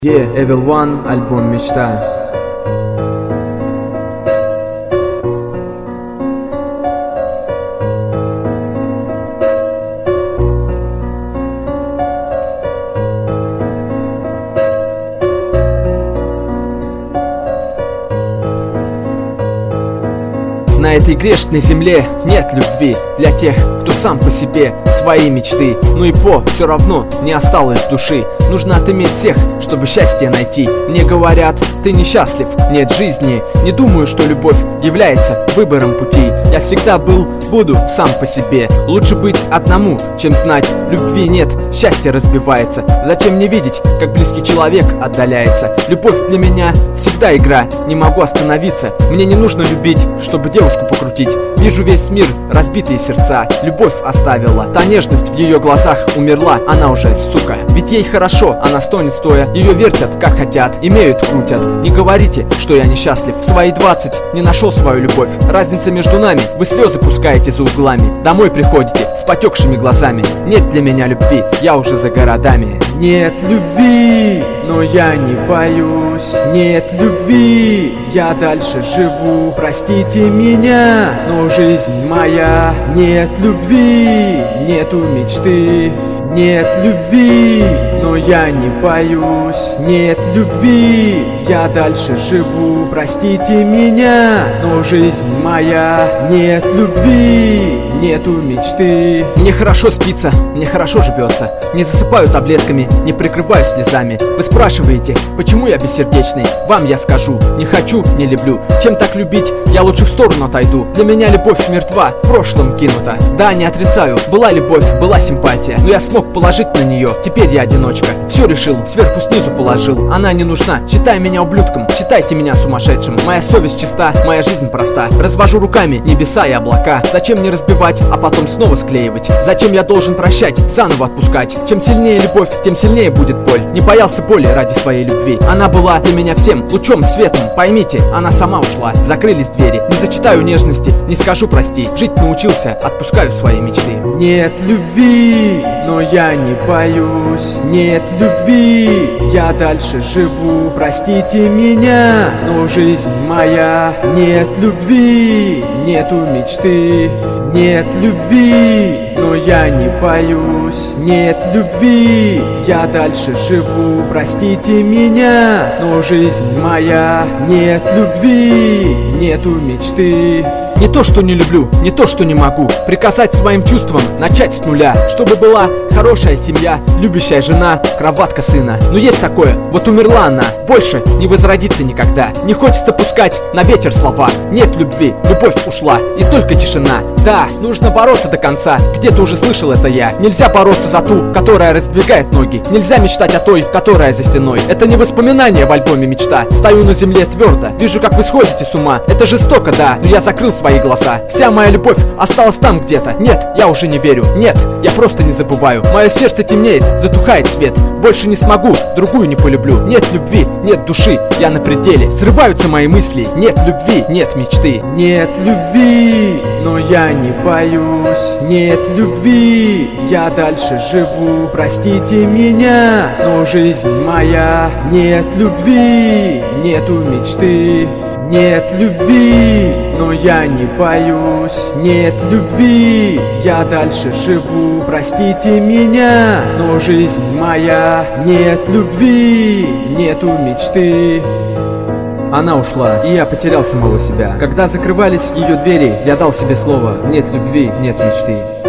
Evil One, альбом «Мечта». На этой грешной земле нет любви для тех, кто сам по себе свои мечты. Ну и все равно не осталось души. Нужно отыметь всех, чтобы счастье найти. Мне говорят, ты несчастлив, нет жизни. Не думаю, что любовь является выбором пути. Я всегда был, буду сам по себе. Лучше быть одному, чем знать, любви нет, счастье разбивается. Зачем мне видеть, как близкий человек отдаляется? Любовь для меня всегда игра, не могу остановиться. Мне не нужно любить, чтобы девушку покрутить. Вижу весь мир, разбитые сердца. Любовь оставила, та нежность в ее глазах умерла. Она уже, сука, ведь ей хорошо, она стонет стоя. Ее вертят, как хотят, имеют, крутят. Не говорите, что я несчастлив. В свои 20 не нашел свою любовь. Разница между нами, вы слезы пускаете за углами. Домой приходите с потекшими глазами. Нет для меня любви, я уже за городами. Нет любви, но я не боюсь. Нет любви, я дальше живу. Простите меня, но жизнь моя. Нет любви, нету мечты. Нет любви, но я не боюсь. Нет любви, я дальше живу. Простите меня, но жизнь моя. Нет любви, нету мечты. Мне хорошо спится, мне хорошо живется. Не засыпаю таблетками, не прикрываю слезами. Вы спрашиваете, почему я бессердечный? Вам я скажу, не хочу, не люблю. Чем так любить, я лучше в сторону отойду. Для меня любовь мертва, в прошлом кинута. Да, не отрицаю, была любовь, была симпатия, но я смог положить на нее, теперь я одиночка. Все решил, сверху снизу положил. Она не нужна, считай меня ублюдком, считайте меня сумасшедшим. Моя совесть чиста, моя жизнь проста. Развожу руками небеса и облака. Зачем мне разбивать, а потом снова склеивать? Зачем я должен прощать, заново отпускать? Чем сильнее любовь, тем сильнее будет боль. Не боялся боли ради своей любви. Она была для меня всем, лучом, светом. Поймите, она сама ушла, закрылись двери. Не зачитаю нежности, не скажу прости. Жить научился, отпускаю свои мечты. Нет любви, но я не боюсь. Нет любви, я дальше живу. Простите меня, но жизнь моя. Нет любви, нету мечты. Нет любви, но я не боюсь. Нет любви, я дальше живу. Простите меня, но жизнь моя. Нет любви, нету мечты. Не то, что не люблю, не то, что не могу приказать своим чувствам, начать с нуля. Чтобы была хорошая семья, любящая жена, кроватка сына. Но есть такое, вот умерла она, больше не возродится никогда. Не хочется пускать на ветер слова. Нет любви, любовь ушла, и только тишина. Да, нужно бороться до конца, где-то уже слышал это я. Нельзя бороться за ту, которая раздвигает ноги. Нельзя мечтать о той, которая за стеной. Это не воспоминание в альбоме «Мечта». Стою на земле твердо, вижу, как вы сходите с ума. Это жестоко, да, но я закрыл свои глаза. Вся моя любовь осталась там где-то. Нет, я уже не верю. Нет, я просто не забываю. Мое сердце темнеет, затухает свет. Больше не смогу, другую не полюблю. Нет любви, нет души, я на пределе. Срываются мои мысли. Нет любви, нет мечты. Нет любви, но я не боюсь. Нет любви, я дальше живу. Простите меня, но жизнь моя. Нет любви, нету мечты. Нет любви, но я не боюсь. Нет любви, я дальше живу. Простите меня, но жизнь моя. Нет любви, нету мечты. Она ушла, и я потерял самого себя. Когда закрывались ее двери, я дал себе слово: нет любви, нет мечты.